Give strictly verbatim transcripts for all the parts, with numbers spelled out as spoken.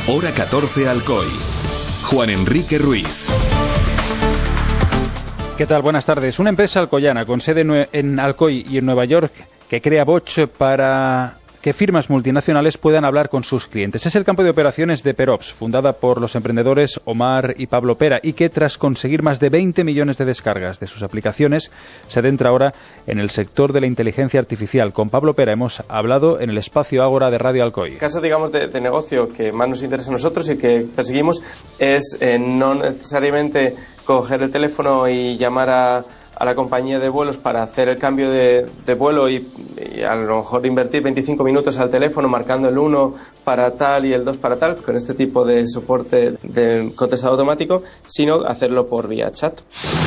Hora catorce Alcoy. Juan Enrique Ruiz. ¿Qué tal? Buenas tardes. Una empresa alcoyana con sede en Alcoy y en Nueva York que crea bots para que firmas multinacionales puedan hablar con sus clientes. Es el campo de operaciones de Perops, fundada por los emprendedores Omar y Pablo Pera, y que tras conseguir más de veinte millones de descargas de sus aplicaciones, se adentra ahora en el sector de la inteligencia artificial. Con Pablo Pera hemos hablado en el espacio Ágora de Radio Alcoy. El caso, digamos, de, de negocio que más nos interesa a nosotros y que perseguimos es eh, no necesariamente coger el teléfono y llamar a a la compañía de vuelos para hacer el cambio de, de vuelo y, y a lo mejor invertir veinticinco minutos al teléfono marcando el uno para tal y el dos para tal, con este tipo de soporte de contestado automático, sino hacerlo por vía chat.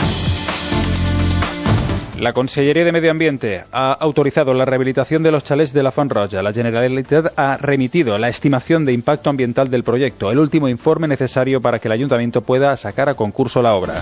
La Consellería de Medio Ambiente ha autorizado la rehabilitación de los chalets de la Font Roja. La Generalitat ha remitido la estimación de impacto ambiental del proyecto, el último informe necesario para que el Ayuntamiento pueda sacar a concurso la obra.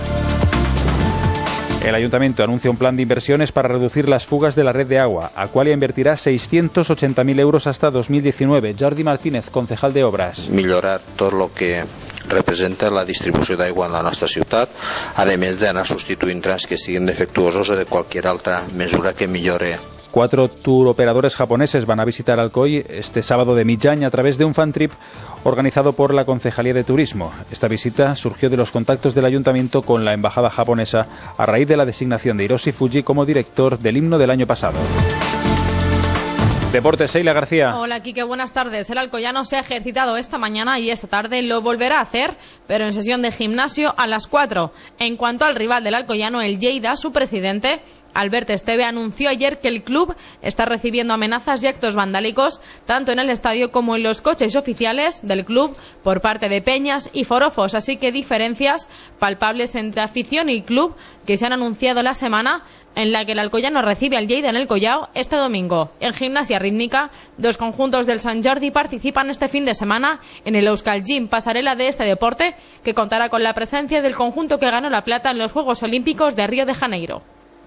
El Ayuntamiento anuncia un plan de inversiones para reducir las fugas de la red de agua. Aqualia invertirá seiscientos ochenta mil euros hasta dos mil diecinueve. Jordi Martínez, concejal de Obras. Millorar tot el que representa la distribució d'aigua en la nostra ciutat, a més d'anar substituint trams que siguin defectuosos o de qualsevol altra mesura que millore. Cuatro turoperadores japoneses van a visitar Alcoy este sábado de mitjany a través de un fan trip organizado por la Concejalía de Turismo. Esta visita surgió de los contactos del Ayuntamiento con la Embajada japonesa a raíz de la designación de Hiroshi Fuji como director del himno del año pasado. Deportes, Sheila García. Hola, Quique, buenas tardes. El alcoyano se ha ejercitado esta mañana y esta tarde lo volverá a hacer, pero en sesión de gimnasio a las cuatro. En cuanto al rival del alcoyano, el Lleida, su presidente, Albert Esteve, anunció ayer que el club está recibiendo amenazas y actos vandálicos tanto en el estadio como en los coches oficiales del club por parte de peñas y forofos, así que diferencias palpables entre afición y club que se han anunciado la semana en la que el alcoyano recibe al Lleida en el Collao este domingo. En gimnasia rítmica, dos conjuntos del Sant Jordi participan este fin de semana en el Euskal Gym, pasarela de este deporte, que contará con la presencia del conjunto que ganó la plata en los Juegos Olímpicos de Río de Janeiro.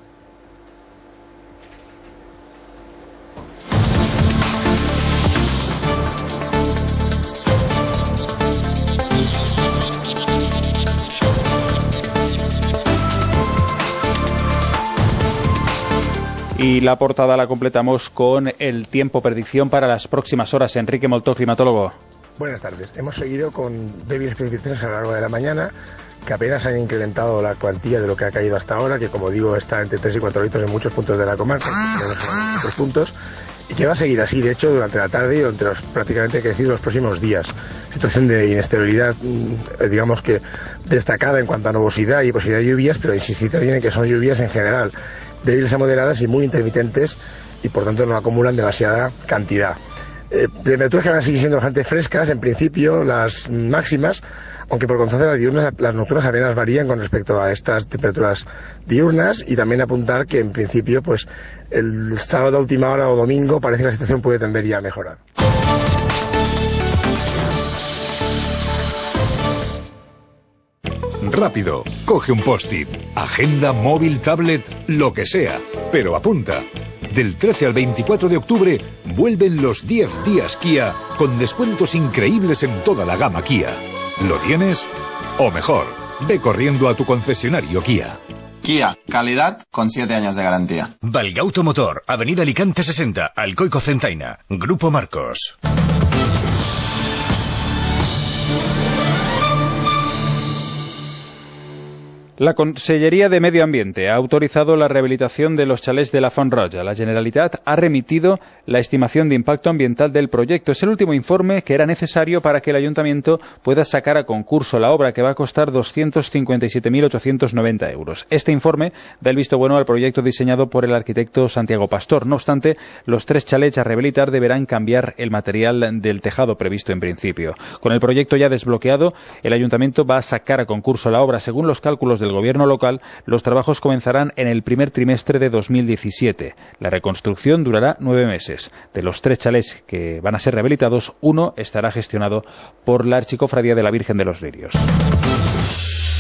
Y la portada la completamos con el tiempo, predicción para las próximas horas. Enrique Moltó, climatólogo. Buenas tardes. Hemos seguido con débiles precipitaciones a lo largo de la mañana, que apenas han incrementado la cuantía de lo que ha caído hasta ahora, que como digo está entre tres y cuatro litros en muchos puntos de la comarca, en otros puntos, y que va a seguir así, de hecho, durante la tarde y durante los, prácticamente, hay que decir, los próximos días. Situación de inestabilidad, digamos que destacada en cuanto a nubosidad y posibilidad de lluvias, pero insistir también en que son lluvias en general débiles a moderadas y muy intermitentes y por tanto no acumulan demasiada cantidad. Eh, temperaturas que van a seguir siendo bastante frescas, en principio, las máximas, aunque por contraste las diurnas, las nocturnas apenas varían con respecto a estas temperaturas diurnas, y también apuntar que en principio pues el sábado a última hora o domingo parece que la situación puede tender ya a mejorar. Rápido, coge un post-it, agenda, móvil, tablet, lo que sea, pero apunta. Del trece al veinticuatro de octubre vuelven los diez días Kia con descuentos increíbles en toda la gama Kia. ¿Lo tienes? O mejor, ve corriendo a tu concesionario Kia. Kia, calidad con siete años de garantía. Valgauto Motor, Avenida Alicante sesenta, Alcoy Cocentaina, Grupo Marcos. La Consellería de Medio Ambiente ha autorizado la rehabilitación de los chalets de la Font Roja. La Generalitat ha remitido la estimación de impacto ambiental del proyecto. Es el último informe que era necesario para que el Ayuntamiento pueda sacar a concurso la obra, que va a costar doscientos cincuenta y siete mil ochocientos noventa euros. Este informe da el visto bueno al proyecto diseñado por el arquitecto Santiago Pastor. No obstante, los tres chalets a rehabilitar deberán cambiar el material del tejado previsto en principio. Con el proyecto ya desbloqueado, el Ayuntamiento va a sacar a concurso la obra. Según los cálculos del Gobierno local, los trabajos comenzarán en el primer trimestre de dos mil diecisiete. La reconstrucción durará nueve meses. De los tres chalets que van a ser rehabilitados, uno estará gestionado por la Archicofradía de la Virgen de los Lirios.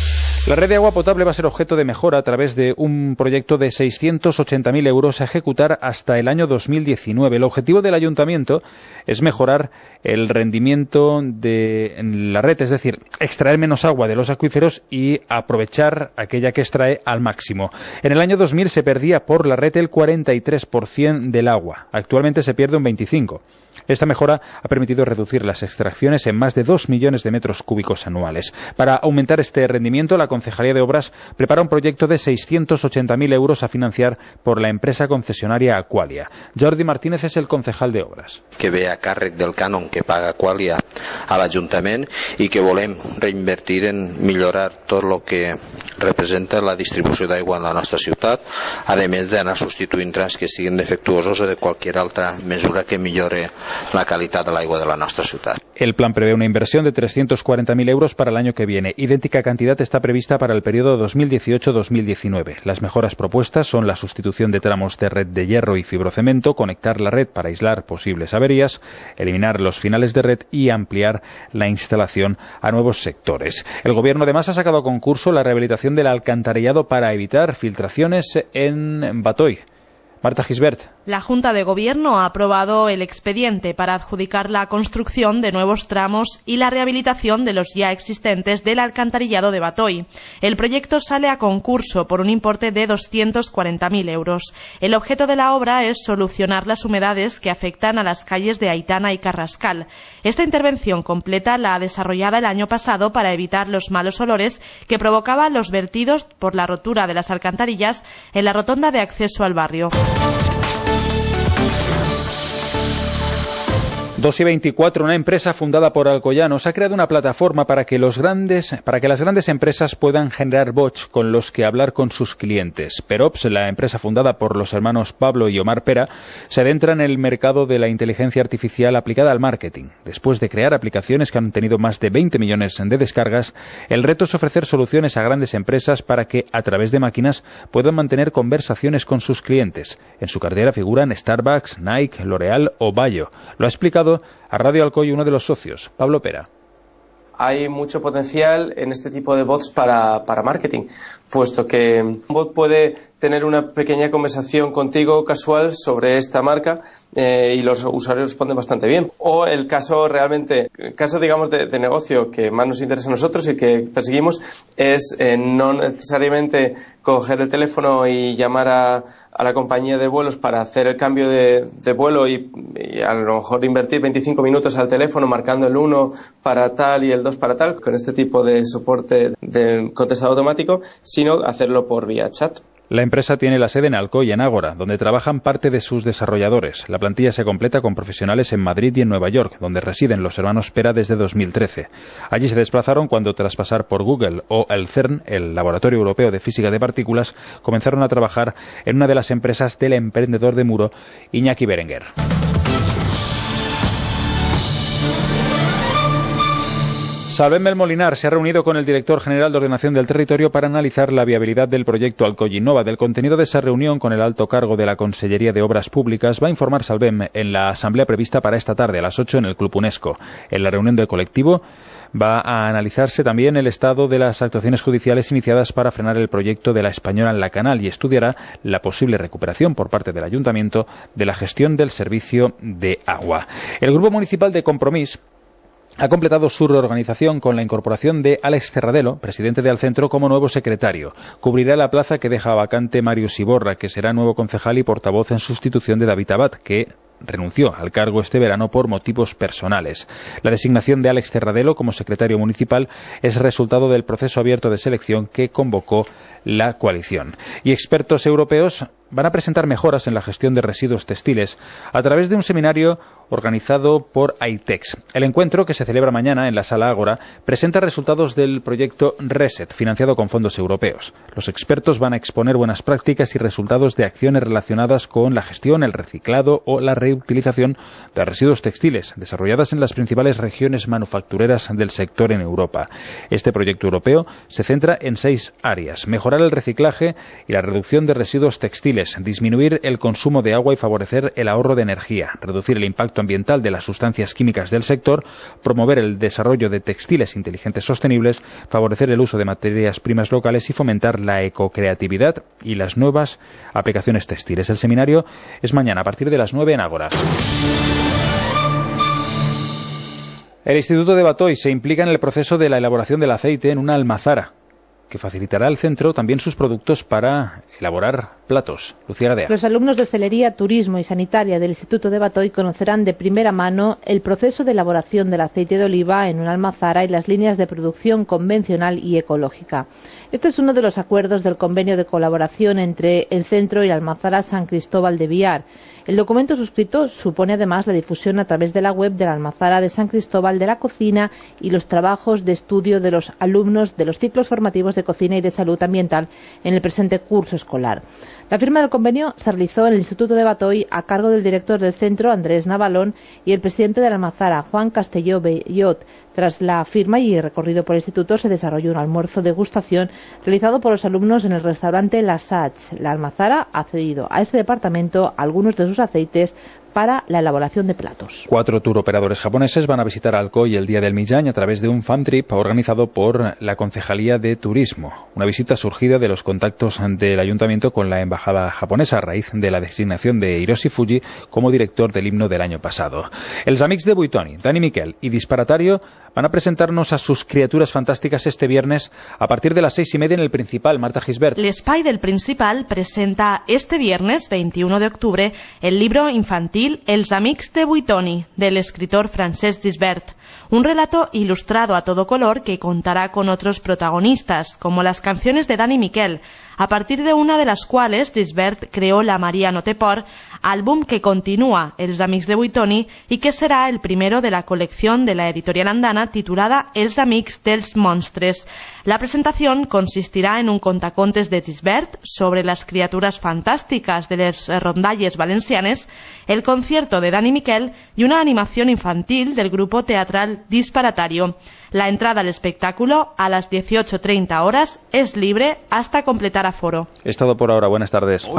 La red de agua potable va a ser objeto de mejora a través de un proyecto de seiscientos ochenta mil euros a ejecutar hasta el año dos mil diecinueve. El objetivo del ayuntamiento es mejorar el rendimiento de la red, es decir, extraer menos agua de los acuíferos y aprovechar aquella que extrae al máximo. En el año dos mil se perdía por la red el cuarenta y tres por ciento del agua. Actualmente se pierde un veinticinco por ciento. Esta mejora ha permitido reducir las extracciones en más de dos millones de metros cúbicos anuales. Para aumentar este rendimiento, la Concejalía de Obras prepara un proyecto de seiscientos ochenta mil euros a financiar por la empresa concesionaria Aqualia. Jordi Martínez es el concejal de Obras. Que ve a càrrec del cànon que paga Aqualia a l'Ajuntament i que volem reinvertir en millorar tot el que representa la distribució d'aigua en la nostra ciutat, a més d'anar substituint trams que siguin defectuosos o de qualsevol altra mesura que millore la calidad del agua de la nuestra ciudad. El plan prevé una inversión de trescientos cuarenta mil euros para el año que viene. Idéntica cantidad está prevista para el periodo dos mil dieciocho dos mil diecinueve. Las mejoras propuestas son la sustitución de tramos de red de hierro y fibrocemento, conectar la red para aislar posibles averías, eliminar los finales de red y ampliar la instalación a nuevos sectores. El Gobierno además ha sacado a concurso la rehabilitación del alcantarillado para evitar filtraciones en Batoy. Marta Gisbert. La Junta de Gobierno ha aprobado el expediente para adjudicar la construcción de nuevos tramos y la rehabilitación de los ya existentes del alcantarillado de Batoy. El proyecto sale a concurso por un importe de doscientos cuarenta mil euros. El objeto de la obra es solucionar las humedades que afectan a las calles de Aitana y Carrascal. Esta intervención completa la desarrollada el año pasado para evitar los malos olores que provocaban los vertidos por la rotura de las alcantarillas en la rotonda de acceso al barrio. dos y veinticuatro, una empresa fundada por Alcoyanos ha creado una plataforma para que los grandes, para que las grandes empresas puedan generar bots con los que hablar con sus clientes. Perops, la empresa fundada por los hermanos Pablo y Omar Pera, se adentra en el mercado de la inteligencia artificial aplicada al marketing. Después de crear aplicaciones que han tenido más de veinte millones de descargas, el reto es ofrecer soluciones a grandes empresas para que, a través de máquinas, puedan mantener conversaciones con sus clientes. En su cartera figuran Starbucks, Nike, L'Oreal o Bayo. Lo ha explicado a Radio Alcoy uno de los socios, Pablo Pera. Hay mucho potencial en este tipo de bots para, para marketing, puesto que un bot puede tener una pequeña conversación contigo casual sobre esta marca eh, y los usuarios responden bastante bien. O el caso realmente, el caso digamos de, de negocio que más nos interesa a nosotros y que perseguimos es eh, no necesariamente coger el teléfono y llamar a, a la compañía de vuelos para hacer el cambio de, de vuelo y, y a lo mejor invertir veinticinco minutos al teléfono marcando el uno para tal y el dos para tal, con este tipo de soporte de contestado automático, sino hacerlo por vía chat. La empresa tiene la sede en Alcoy, en Ágora, donde trabajan parte de sus desarrolladores. La plantilla se completa con profesionales en Madrid y en Nueva York, donde residen los hermanos Pera desde dos mil trece. Allí se desplazaron cuando, tras pasar por Google o el CERN, el Laboratorio Europeo de Física de Partículas, comenzaron a trabajar en una de las empresas del emprendedor de Muro, Iñaki Berenguer. Salvem el Molinar se ha reunido con el director general de Ordenación del Territorio para analizar la viabilidad del proyecto Alcoy Innova. Del contenido de esa reunión con el alto cargo de la Consellería de Obras Públicas va a informar Salvem en la asamblea prevista para esta tarde a las ocho en el Club UNESCO. En la reunión del colectivo va a analizarse también el estado de las actuaciones judiciales iniciadas para frenar el proyecto de la Española en la Canal y estudiará la posible recuperación por parte del Ayuntamiento de la gestión del servicio de agua. El Grupo Municipal de Compromís ha completado su reorganización con la incorporación de Álex Cerradelo, presidente de Alcentro, como nuevo secretario. Cubrirá la plaza que deja vacante Marius Iborra, que será nuevo concejal y portavoz en sustitución de David Abad, que renunció al cargo este verano por motivos personales. La designación de Álex Cerradelo como secretario municipal es resultado del proceso abierto de selección que convocó la coalición. Y expertos europeos van a presentar mejoras en la gestión de residuos textiles a través de un seminario organizado por AITEX. El encuentro, que se celebra mañana en la Sala Ágora, presenta resultados del proyecto RESET, financiado con fondos europeos. Los expertos van a exponer buenas prácticas y resultados de acciones relacionadas con la gestión, el reciclado o la reutilización de residuos textiles, desarrolladas en las principales regiones manufactureras del sector en Europa. Este proyecto europeo se centra en seis áreas: mejorar el reciclaje y la reducción de residuos textiles, disminuir el consumo de agua y favorecer el ahorro de energía, reducir el impacto ambiental de las sustancias químicas del sector, promover el desarrollo de textiles inteligentes sostenibles, favorecer el uso de materias primas locales y fomentar la ecocreatividad y las nuevas aplicaciones textiles. El seminario es mañana a partir de las nueve en Ágora. El Instituto de Batoy se implica en el proceso de la elaboración del aceite en una almazara, que facilitará al centro también sus productos para elaborar platos. Lucía Gadea. Los alumnos de Hostelería, Turismo y Sanitaria del Instituto de Batoy conocerán de primera mano el proceso de elaboración del aceite de oliva en una almazara y las líneas de producción convencional y ecológica. Este es uno de los acuerdos del convenio de colaboración entre el centro y la almazara San Cristóbal de Biar. El documento suscrito supone además la difusión a través de la web de la almazara de San Cristóbal de la cocina y los trabajos de estudio de los alumnos de los ciclos formativos de cocina y de salud ambiental en el presente curso escolar. La firma del convenio se realizó en el Instituto de Batoy a cargo del director del centro, Andrés Navalón, y el presidente de la almazara, Juan Castelló Bellot. Tras la firma y recorrido por el instituto se desarrolló un almuerzo degustación realizado por los alumnos en el restaurante La Sach. La almazara ha cedido a este departamento algunos de sus aceites para la elaboración de platos. Cuatro tour operadores japoneses van a visitar Alcoy el día del Millán a través de un fan trip organizado por la Concejalía de Turismo. Una visita surgida de los contactos del Ayuntamiento con la Embajada japonesa a raíz de la designación de Hiroshi Fuji como director del himno del año pasado. Els amics de Buitoni, Dani Miquel y Disparatario van a presentarnos a sus criaturas fantásticas este viernes a partir de las seis y media en el Principal. Marta Gisbert. L'Espai del Principal presenta este viernes veintiuno de octubre el libro infantil Els amics de Buitoni, del escritor Francesc Gisbert, un relato ilustrado a todo color que contará con otros protagonistas, como las canciones de Dani Miquel, a partir de una de las cuales Gisbert creó La Maria no té por, álbum que continúa Els amics de Buitoni y que será el primero de la colección de la editorial andana titulada Els amics dels monstres. La presentación consistirá en un contacontes de Gisbert sobre las criaturas fantásticas de les rondalles valencianes, el concierto de Dani Miquel y una animación infantil del grupo teatral Disparatario. La entrada al espectáculo a las dieciocho treinta horas es libre hasta completar aforo. Es todo por ahora. Buenas tardes.